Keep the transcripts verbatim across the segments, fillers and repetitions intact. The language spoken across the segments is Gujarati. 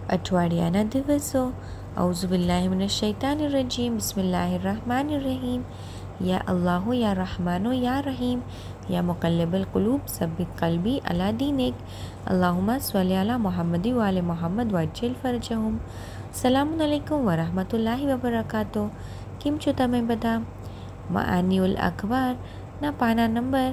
અઠવાડિયાના દિવસો. ઔઝુબિલ્લાહિ મિનશ શૈતાનિર રજીમ. બિસ્મિલ્લાહિર રહમાનિર રહીમ. યા અલ્લાહુ યા રહમાનો યા રહીમ. યા મુકલ્લિબલ કુલૂબ સબ્બિત કલ્બી અલા દીનિક. અલ્લાहुम्मा स्वल्ली अला मुहम्मदी व आले मुहम्मद वज्जिल फरजहुम. સલામુન અલૈકુમ વરહમતુલ્લાહિ વબરકાતો. કેમ છો તમે બધા? મઆનીઉલ અખબારના પાના નંબર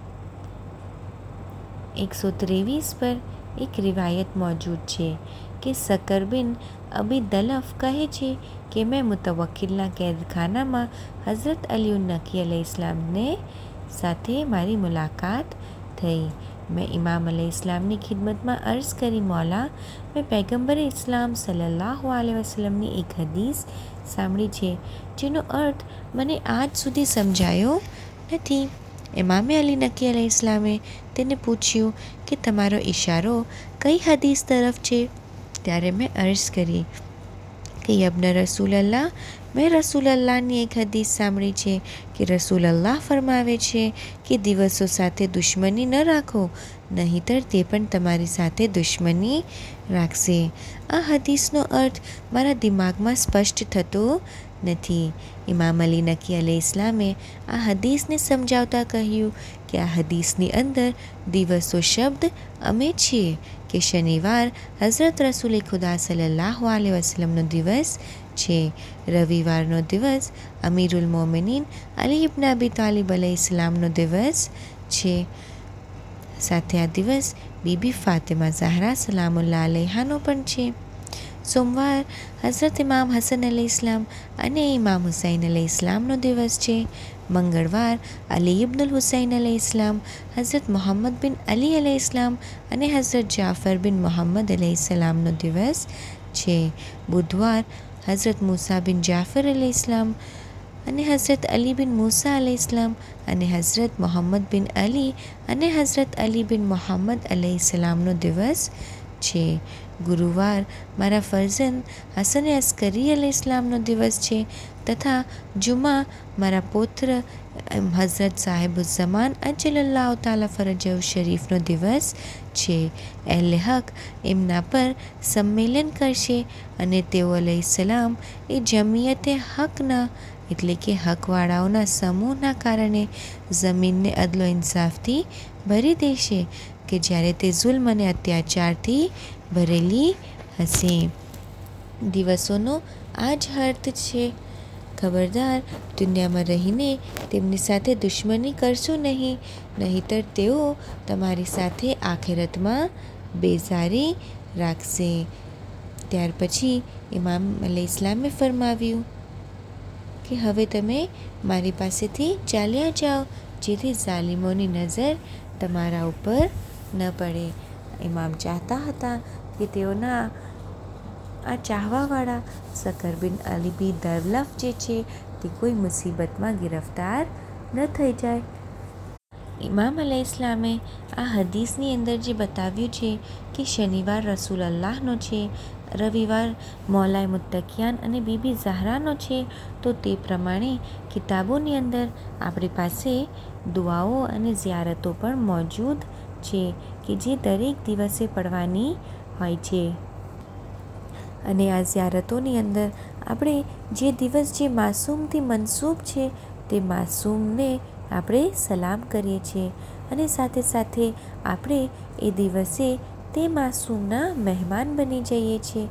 એકસો ત્રેવીસ પર એક રિવાયત મોજૂદ છે કે સકર બિન અબી દલફ કહે છે કે મેં મુતવક્કિલના કેદખાનામાં હઝરત અલી નકી અલૈહિ ઇસ્લામને સાથે મારી મુલાકાત થઈ. મેં ઇમામ અલૈહિ ઇસ્લામની ખિદમતમાં અર્ઝ કરી, મૌલા, મેં પૈગંબરે ઇસ્લામ સલ્લલ્લાહુ અલૈહિ વસલ્લમની એક હદીસ સાંભળી છે જેનો અર્થ મને આજ સુધી સમજાયો નથી. ઇમામે અલી નકી અલૈહિ ઇસ્લામે તેને પૂછ્યું કે તમારો ઇશારો કઈ હદીસ તરફ છે? ત્યારે મેં અર્ઝ કરી કે યબ્ન રસૂલલ્લાહ, મેં રસૂલલ્લાહની એક હદીસ સાંભળી છે કે રસૂલલ્લાહ ફરમાવે છે કે દિવસો સાથે દુશ્મની ન રાખો, નહીંતર તે પણ તમારી સાથે દુશ્મની રાખશે. આ હદીસનો અર્થ મારા દિમાગમાં સ્પષ્ટ થતો નથી. ઇમામ અલી નકી અલૈહિ ઇસ્લામે આ હદીસને સમજાવતા કહ્યું કે આ હદીસની અંદર દિવસો શબ્દ અમે છીએ કે શનિવાર હઝરત રસૂલે ખુદા સલ્લલ્લાહુ અલૈહિ વસલ્લમનો દિવસ છે. રવિવારનો દિવસ અમીરુલ મોમિનીન અલી ઇબ્ન અબી તાલિબ અલૈહિ સલામનો દિવસ છે. સાથે આ દિવસ બીબી ફાતિમા ઝહરા સલામુલ્લાહ અલૈહાનો પણ છે. સોમવાર હઝરત ઇમામ હસન અલૈહિ ઇસ્લામ અને ઇમામ હુસૈન અલૈહિ ઇસ્લામનો દિવસ છે. મંગળવાર અલી ઇબ્નુલ હુસૈન અલૈહિ ઇસ્લામ, હઝરત મુહમ્મદ બિન અલી અલૈહિ ઇસ્લામ અને હઝરત જાફર બિન મુહમ્મદ અલૈહિ સલામનો દિવસ છે. બુધવાર હઝરત મૂસા બિન જાફર અલૈહિ ઇસ્લામ અને હઝરત અલી બિન મૂસા અલૈહિ ઇસ્લામ અને હઝરત મુહમ્મદ બિન અલી અને હઝરત અલી બિન મુહમ્મદ અલૈહિ સલામનો દિવસ છે. ગુરુવાર મારા ફરઝંદ હસન અસ્કરી અલૈહિ ઇસ્લામનો દિવસ છે તથા જુમા મારા પૌત્ર હઝરત સાહિબુઝ્ઝમાન અજ્જલલ્લાહુ તાલા ફરજહુ શરીફનો દિવસ છે. અહેલે હક એમના પર સંમેલન કરશે અને તેઓ અલૈહિ સલામ એ જમિયતે હકના એટલે કે હકવાળાઓના સમૂહના કારણે જમીનને અદલો ઇન્સાફથી ભરી દેશે કે જ્યારે તે જુલ્મ અને અત્યાચારથી ભરેલી હશે. દિવસોનો આ જ અર્થ છે. ખબરદાર, દુનિયામાં રહીને તેમની સાથે દુશ્મની કરશો નહીં, નહીંતર તેઓ તમારી સાથે આખિરતમાં બેઝારી રાખશે. ત્યાર પછી ઇમામ અલૈહિ ઇસ્લામે ફરમાવ્યું કે હવે તમે મારી પાસેથી ચાલ્યા જાઓ જેથી ઝાલિમોની નજર તમારા ઉપર ન પડે. ઇમામ ચાહતા હતા કે તેઓના આ ચાહવાવાળા સકર બિન અલી બી દલફ જે છે તે કોઈ મુસીબતમાં ગિરફ્તાર ન થઈ જાય. ઇમામ અલૈહિ ઇસ્લામે આ હદીસની અંદર જે બતાવ્યું છે કે શનિવાર રસૂલલ્લાહનો છે, રવિવાર મૌલાએ મુત્તકિયાન અને બીબી ઝહરાનો છે, તો તે પ્રમાણે કિતાબોની અંદર આપણી પાસે દુઆઓ અને ઝિયારતો પણ મોજૂદ છે કે જે દરેક દિવસે પડવાની હોય છે. અને આ ઝિયારતોની અંદર આપણે જે દિવસ જે માસૂમથી મનસૂબ છે તે માસૂમને આપણે સલામ કરીએ છીએ અને સાથે સાથે આપણે એ દિવસે તે માસૂમના મહેમાન બની જઈએ છીએ.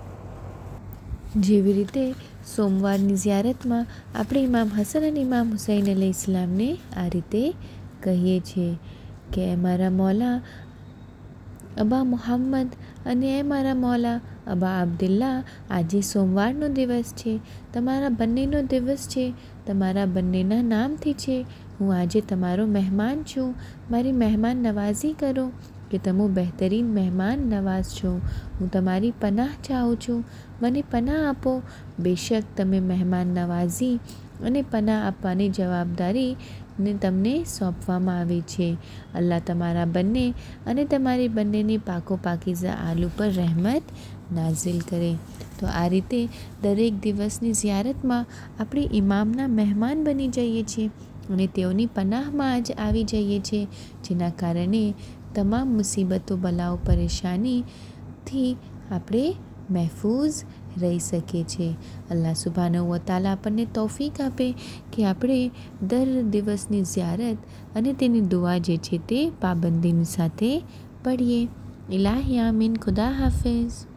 જેવી રીતે સોમવારની ઝિયારતમાં આપણે ઇમામ હસન અને ઇમામ હુસૈન અલૈહિ ઇસ્લામને આ રીતે કહીએ છીએ કે એ મારા મૌલા અબા મુહમ્મદ અને એ મારા મૌલા અબા અબ્દુલ્લા, આજે સોમવારનો દિવસ છે, તમારા બંનેનો દિવસ છે, તમારા બંનેના નામથી છે. હું આજે તમારો મહેમાન છું. મારી મહેમાન નવાઝી કરો કે તમે બહેતરીન મહેમાન નવાઝ છો. હું તમારી પનાહ ચાહું છું. મને પનાહ આપો. બેશક તમે મહેમાન નવાઝી અને પનાહ આપવાની જવાબદારી ને તમને સોંપવામાં આવી છે. અલ્લાહ તમારા બંને અને તમારી બંનેની પાકો પાકીઝા આલ ઉપર રહેમત નાઝિલ કરે. તો આ રીતે દરેક દિવસની ઝિયારતમાં આપણે ઇમામના મહેમાન બની જઈએ છીએ અને તેઓની પનાહમાં જ આવી જઈએ છીએ, જેના કારણે તમામ મુસીબતો, બલાઓ, પરેશાનીથી આપણે મહેફૂઝ રહી શકે છે. અલ્લાહ સુબ્હાનહુ વ તઆલા આપણને તૌફીક આપે કે આપણે દર દિવસની ઝિયારત અને તેની દુઆ જે છે તે પાબંદીની સાથે પઢીએ. ઇલાહી આમીન. ખુદા હાફિઝ.